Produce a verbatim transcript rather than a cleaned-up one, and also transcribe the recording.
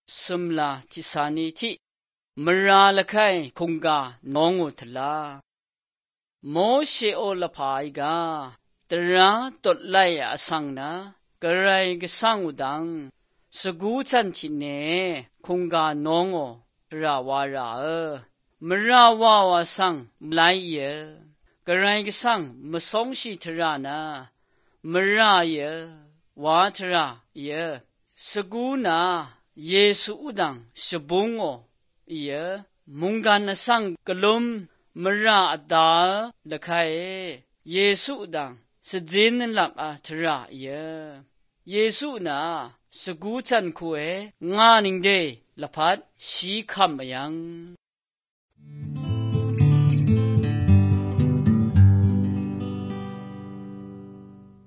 สมลาทิสานีที่มราละไคคงกาน้องอุทลาโมเชโอละพายกาตราตดไลอสังนากระไรกสังอุดังสกูจันทิเนคงกาน้องอราวาราเอมราวาวาสังไลเยกระไรกสังมสงชีทรานามราเยวาทราเยสกูนาเยซูอุดังชบุงอเยมุงกันสังกลุมมราอดาละไคเยซูดังสเจนลับอาทราเยเยซูนาสกูจันคุเองานิงเดละพัดชีคำยัง